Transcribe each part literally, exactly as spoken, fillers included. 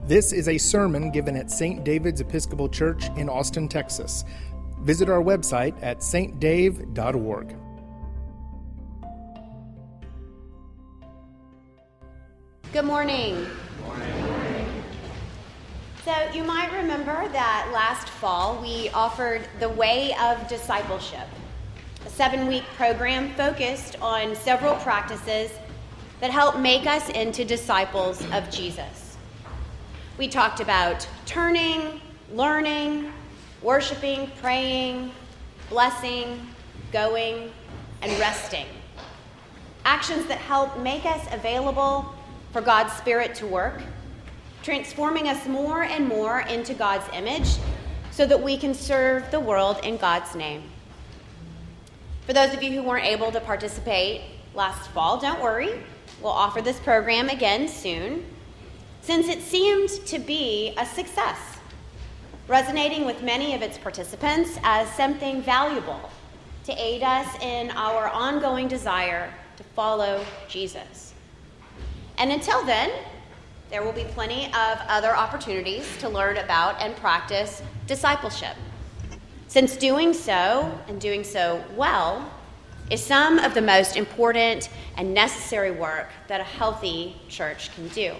This is a sermon given at Saint David's Episcopal Church in Austin, Texas. Visit our website at s t dave dot org. Good morning. Good morning. So you might remember that last fall we offered the Way of Discipleship, a seven-week program focused on several practices that help make us into disciples of Jesus. We talked about turning, learning, worshiping, praying, blessing, going, and resting. Actions that help make us available for God's Spirit to work, transforming us more and more into God's image so that we can serve the world in God's name. For those of you who weren't able to participate last fall, don't worry. We'll offer this program again soon, since it seemed to be a success, resonating with many of its participants as something valuable to aid us in our ongoing desire to follow Jesus. And until then, there will be plenty of other opportunities to learn about and practice discipleship, since doing so, and doing so well, is some of the most important and necessary work that a healthy church can do.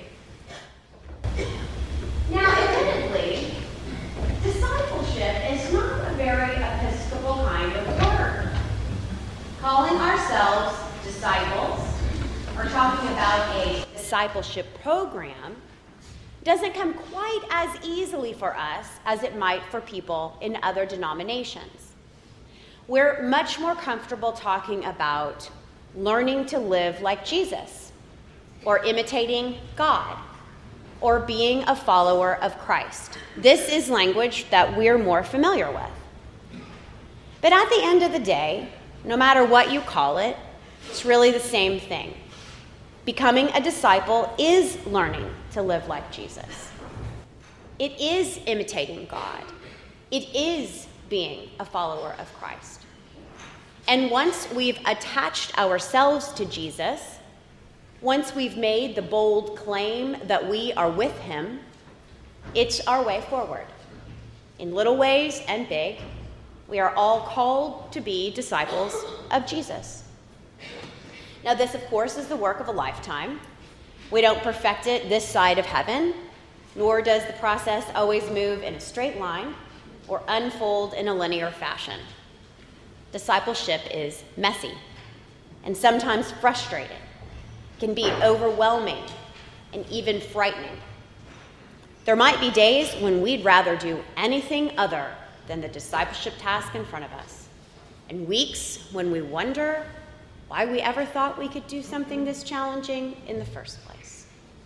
Now, admittedly, discipleship is not a very Episcopal kind of word. Calling ourselves disciples or talking about a discipleship program doesn't come quite as easily for us as it might for people in other denominations. We're much more comfortable talking about learning to live like Jesus, or imitating God, or being a follower of Christ. This is language that we're more familiar with. But at the end of the day, no matter what you call it, it's really the same thing. Becoming a disciple is learning to live like Jesus. It is imitating God. It is being a follower of Christ. And once we've attached ourselves to Jesus, once we've made the bold claim that we are with him, it's our way forward. In little ways and big, we are all called to be disciples of Jesus. Now, this, of course, is the work of a lifetime. We don't perfect it this side of heaven, nor does the process always move in a straight line or unfold in a linear fashion. Discipleship is messy and sometimes frustrating, can be overwhelming and even frightening. There might be days when we'd rather do anything other than the discipleship task in front of us, and weeks when we wonder why we ever thought we could do something this challenging in the first place.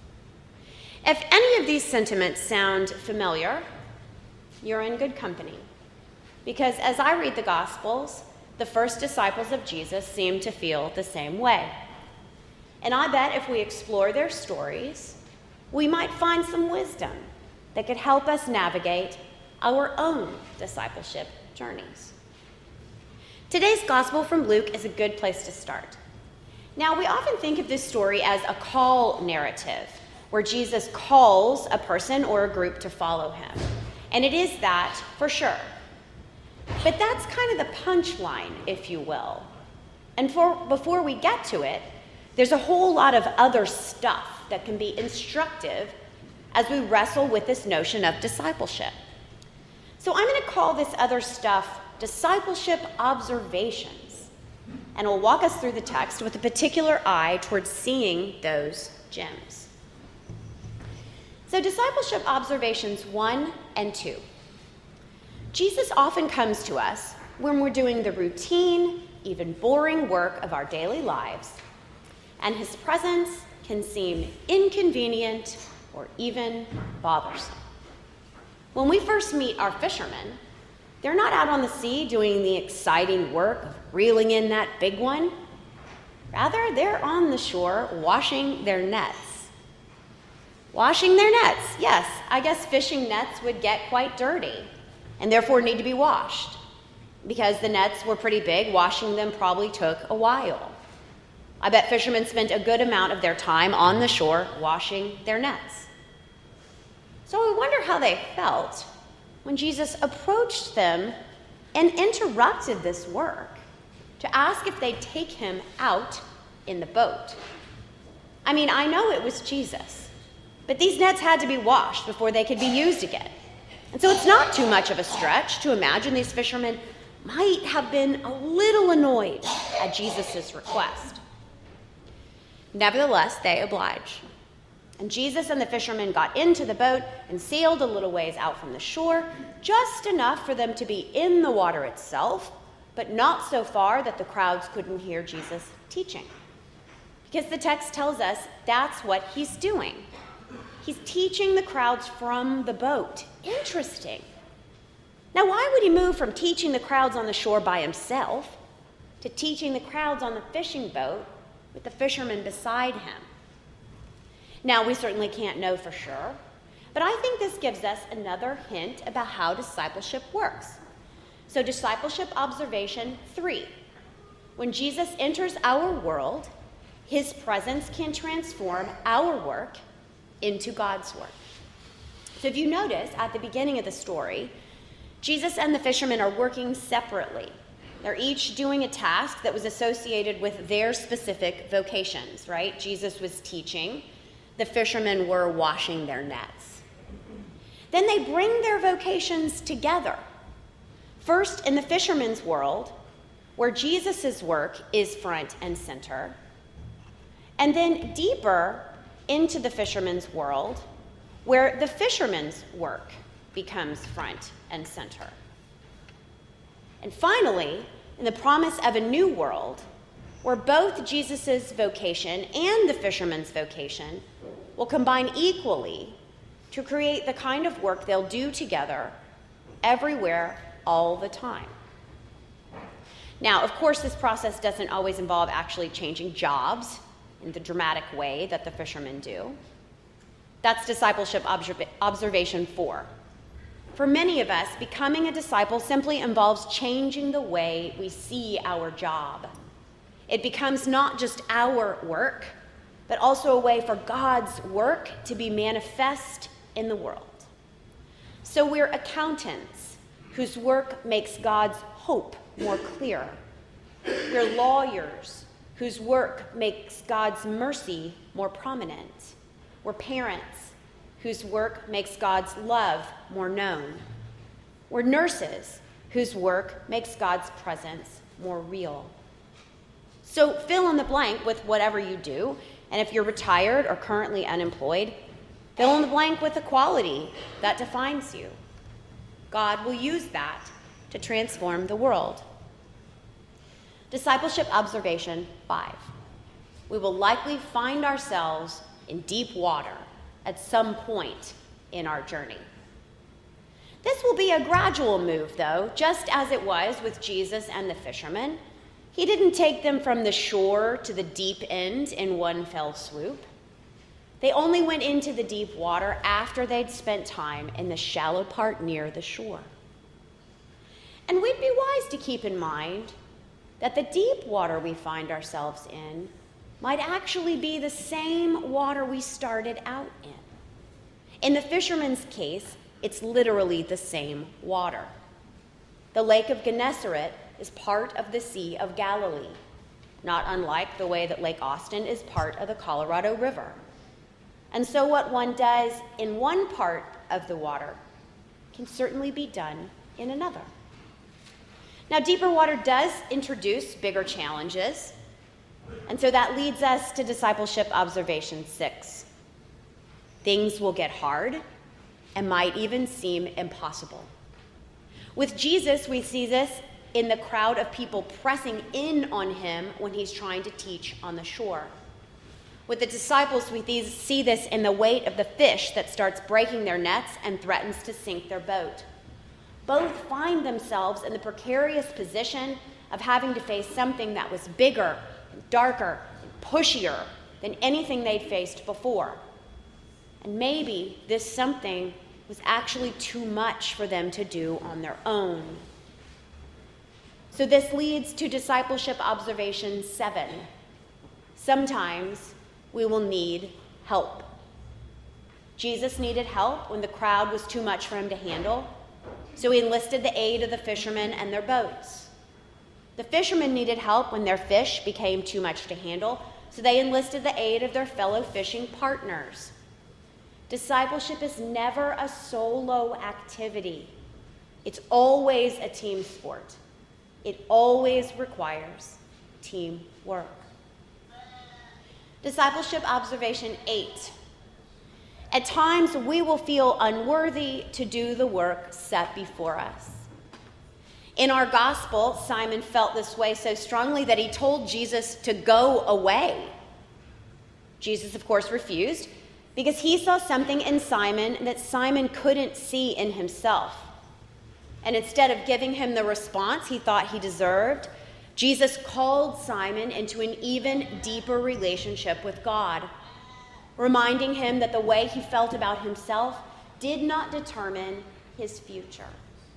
If any of these sentiments sound familiar, you're in good company, because as I read the Gospels, the first disciples of Jesus seem to feel the same way. And I bet if we explore their stories, we might find some wisdom that could help us navigate our own discipleship journeys. Today's gospel from Luke is a good place to start. Now, we often think of this story as a call narrative, where Jesus calls a person or a group to follow him. And it is that for sure. But that's kind of the punchline, if you will. And for, before we get to it, there's a whole lot of other stuff that can be instructive as we wrestle with this notion of discipleship. So I'm going to call this other stuff discipleship observations, and I'll walk us through the text with a particular eye towards seeing those gems. So discipleship observations one and two. Jesus often comes to us when we're doing the routine, even boring work of our daily lives, and his presence can seem inconvenient or even bothersome. When we first meet our fishermen, they're not out on the sea doing the exciting work of reeling in that big one. Rather, they're on the shore washing their nets. Washing their nets, yes, I guess fishing nets would get quite dirty and therefore need to be washed. Because the nets were pretty big, washing them probably took a while. I bet fishermen spent a good amount of their time on the shore washing their nets. So I wonder how they felt when Jesus approached them and interrupted this work to ask if they'd take him out in the boat. I mean, I know it was Jesus, but these nets had to be washed before they could be used again. And so it's not too much of a stretch to imagine these fishermen might have been a little annoyed at Jesus' request. Nevertheless, they obliged. And Jesus and the fishermen got into the boat and sailed a little ways out from the shore, just enough for them to be in the water itself, but not so far that the crowds couldn't hear Jesus teaching. Because the text tells us that's what he's doing. He's teaching the crowds from the boat. Interesting. Now, why would he move from teaching the crowds on the shore by himself to teaching the crowds on the fishing boat with the fishermen beside him? Now, we certainly can't know for sure, but I think this gives us another hint about how discipleship works. So, discipleship observation three. When Jesus enters our world, his presence can transform our work into God's work. So if you notice at the beginning of the story, Jesus and the fishermen are working separately. They're each doing a task that was associated with their specific vocations, right? Jesus was teaching. The fishermen were washing their nets. Then they bring their vocations together. First, in the fishermen's world, where Jesus' work is front and center, and then deeper into the fishermen's world, where the fishermen's work becomes front and center. And finally, in the promise of a new world, where both Jesus' vocation and the fisherman's vocation will combine equally to create the kind of work they'll do together everywhere, all the time. Now, of course, this process doesn't always involve actually changing jobs in the dramatic way that the fishermen do. That's discipleship observ- observation four. For many of us, becoming a disciple simply involves changing the way we see our job. It becomes not just our work, but also a way for God's work to be manifest in the world. So we're accountants whose work makes God's hope more clear. We're lawyers whose work makes God's mercy more prominent. We're parents whose work makes God's love more known. We're nurses whose work makes God's presence more real. So fill in the blank with whatever you do, and if you're retired or currently unemployed, fill in the blank with the quality that defines you. God will use that to transform the world. Discipleship observation five. We will likely find ourselves in deep water at some point in our journey. This will be a gradual move, though, just as it was with Jesus and the fishermen. He didn't take them from the shore to the deep end in one fell swoop. They only went into the deep water after they'd spent time in the shallow part near the shore. And we'd be wise to keep in mind that the deep water we find ourselves in might actually be the same water we started out in. In the fisherman's case, it's literally the same water. The Lake of Gennesaret is part of the Sea of Galilee, not unlike the way that Lake Austin is part of the Colorado River. And so what one does in one part of the water can certainly be done in another. Now, deeper water does introduce bigger challenges, and so that leads us to discipleship observation six. Things will get hard and might even seem impossible. With Jesus, we see this in the crowd of people pressing in on him when he's trying to teach on the shore. With the disciples, we see this in the weight of the fish that starts breaking their nets and threatens to sink their boat. Both find themselves in the precarious position of having to face something that was bigger, and darker, and pushier than anything they'd faced before. And maybe this something was actually too much for them to do on their own. So this leads to discipleship observation seven. Sometimes we will need help. Jesus needed help when the crowd was too much for him to handle, so he enlisted the aid of the fishermen and their boats. The fishermen needed help when their fish became too much to handle, so they enlisted the aid of their fellow fishing partners. Discipleship is never a solo activity. It's always a team sport. It always requires teamwork. Discipleship observation eight. At times, we will feel unworthy to do the work set before us. In our gospel, Simon felt this way so strongly that he told Jesus to go away. Jesus, of course, refused because he saw something in Simon that Simon couldn't see in himself. And instead of giving him the response he thought he deserved, Jesus called Simon into an even deeper relationship with God, reminding him that the way he felt about himself did not determine his future.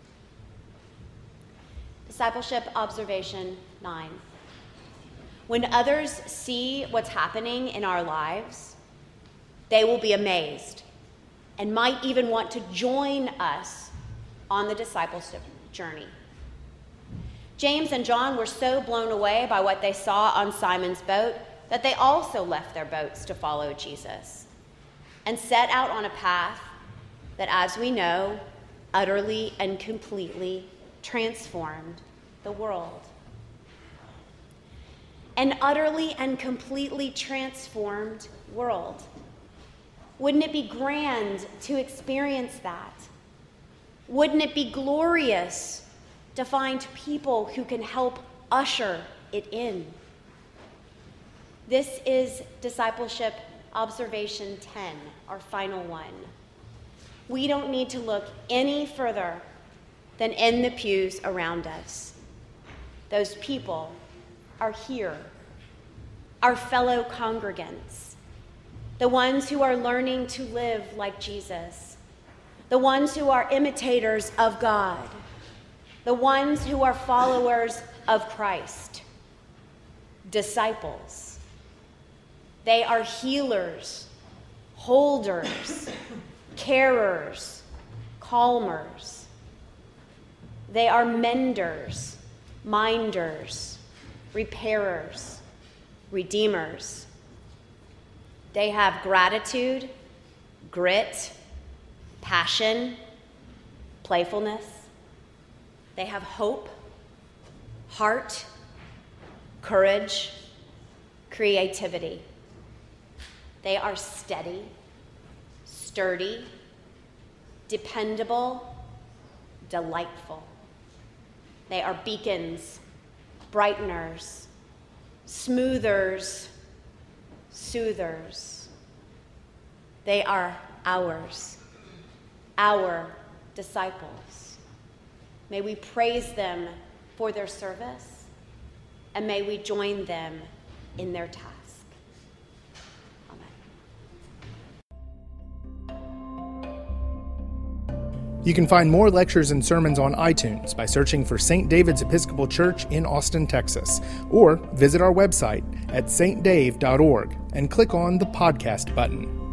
Discipleship observation nine. When others see what's happening in our lives, they will be amazed and might even want to join us on the discipleship journey. James and John were so blown away by what they saw on Simon's boat that they also left their boats to follow Jesus and set out on a path that, as we know, utterly and completely transformed the world. An utterly and completely transformed world. Wouldn't it be grand to experience that? Wouldn't it be glorious to find people who can help usher it in? This is discipleship observation ten, our final one. We don't need to look any further than in the pews around us. Those people are here, our fellow congregants, the ones who are learning to live like Jesus, the ones who are imitators of God, the ones who are followers of Christ, disciples. They are healers, holders, carers, calmers. They are menders, minders, repairers, redeemers. They have gratitude, grit, passion, playfulness. They have hope, heart, courage, creativity. They are steady, sturdy, dependable, delightful. They are beacons, brighteners, smoothers, soothers. They are ours, our disciples. May we praise them for their service, and may we join them in their task. You can find more lectures and sermons on iTunes by searching for Saint David's Episcopal Church in Austin, Texas, or visit our website at s t dave dot org and click on the podcast button.